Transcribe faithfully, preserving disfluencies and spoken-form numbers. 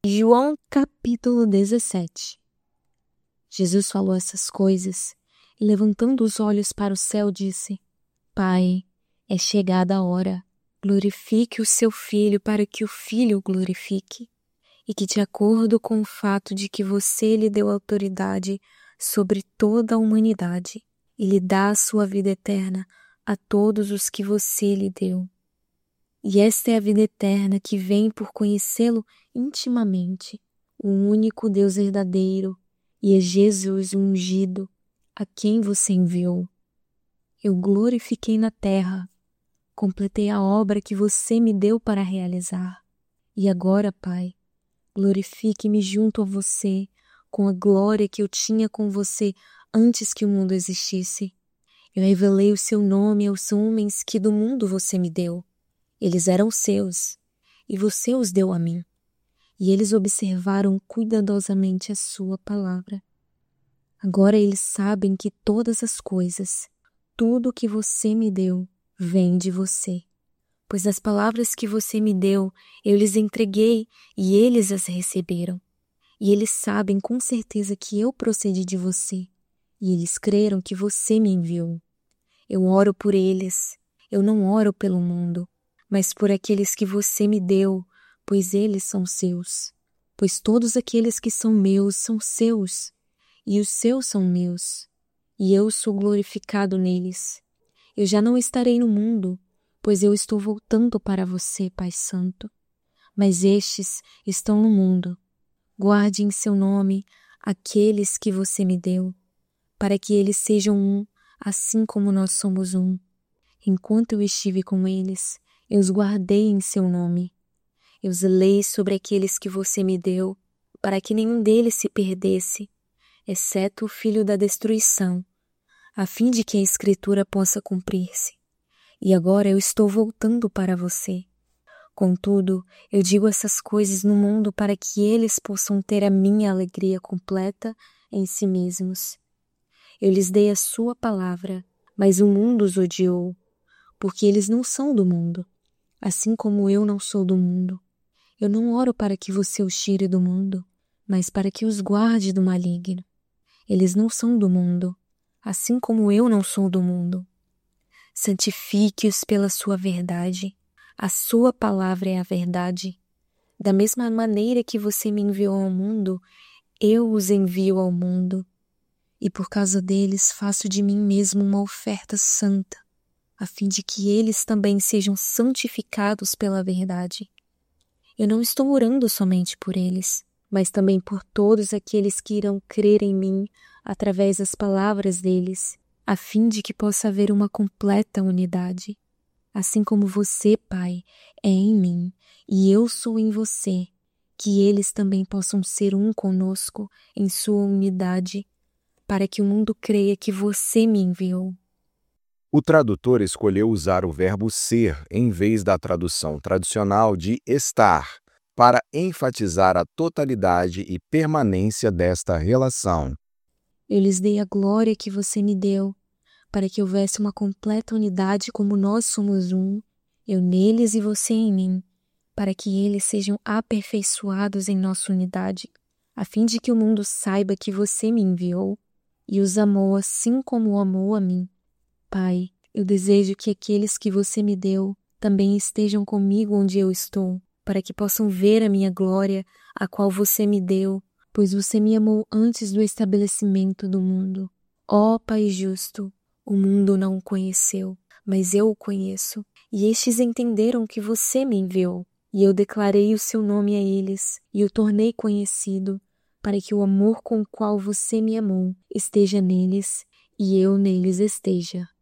João capítulo dezessete. Jesus falou essas coisas e, levantando os olhos para o céu, disse: Pai, é chegada a hora. Glorifique o seu Filho para que o Filho o glorifique, e que, de acordo com o fato de que você lhe deu autoridade sobre toda a humanidade, ele dá a sua vida eterna a todos os que você lhe deu. E esta é a vida eterna que vem por conhecê-lo intimamente, o único Deus verdadeiro, e é Jesus o ungido, a quem você enviou. Eu glorifiquei na terra, completei a obra que você me deu para realizar. E agora, Pai, glorifique-me junto a você, com a glória que eu tinha com você antes que o mundo existisse. Eu revelei o seu nome aos homens que do mundo você me deu. Eles eram seus, e você os deu a mim. E eles observaram cuidadosamente a sua palavra. Agora eles sabem que todas as coisas, tudo o que você me deu, vem de você. Pois as palavras que você me deu, eu lhes entreguei e eles as receberam. E eles sabem com certeza que eu procedi de você, e eles creram que você me enviou. Eu oro por eles, eu não oro pelo mundo, mas por aqueles que você me deu, pois eles são seus. Pois todos aqueles que são meus são seus, e os seus são meus, e eu sou glorificado neles. Eu já não estarei no mundo, pois eu estou voltando para você, Pai Santo. Mas estes estão no mundo. Guarde em seu nome aqueles que você me deu, para que eles sejam um, assim como nós somos um. Enquanto eu estive com eles, eu os guardei em seu nome. Eu zelei sobre aqueles que você me deu, para que nenhum deles se perdesse, exceto o filho da destruição, a fim de que a Escritura possa cumprir-se. E agora eu estou voltando para você. Contudo, eu digo essas coisas no mundo para que eles possam ter a minha alegria completa em si mesmos. Eu lhes dei a sua palavra, mas o mundo os odiou, porque eles não são do mundo, assim como eu não sou do mundo. Eu não oro para que você os tire do mundo, mas para que os guarde do maligno. Eles não são do mundo, assim como eu não sou do mundo. Santifique-os pela sua verdade. A sua palavra é a verdade. Da mesma maneira que você me enviou ao mundo, eu os envio ao mundo. E por causa deles faço de mim mesmo uma oferta santa, a fim de que eles também sejam santificados pela verdade. Eu não estou orando somente por eles, mas também por todos aqueles que irão crer em mim através das palavras deles, a fim de que possa haver uma completa unidade. Assim como você, Pai, é em mim e eu sou em você, que eles também possam ser um conosco em sua unidade, para que o mundo creia que você me enviou. O tradutor escolheu usar o verbo ser em vez da tradução tradicional de estar, para enfatizar a totalidade e permanência desta relação. Eu lhes dei a glória que você me deu, para que houvesse uma completa unidade como nós somos um, eu neles e você em mim, para que eles sejam aperfeiçoados em nossa unidade, a fim de que o mundo saiba que você me enviou e os amou assim como amou a mim. Pai, eu desejo que aqueles que você me deu também estejam comigo onde eu estou, para que possam ver a minha glória, a qual você me deu, pois você me amou antes do estabelecimento do mundo. Ó Pai justo, o mundo não o conheceu, mas eu o conheço, e estes entenderam que você me enviou, e eu declarei o seu nome a eles, e o tornei conhecido, para que o amor com o qual você me amou esteja neles, e eu neles esteja.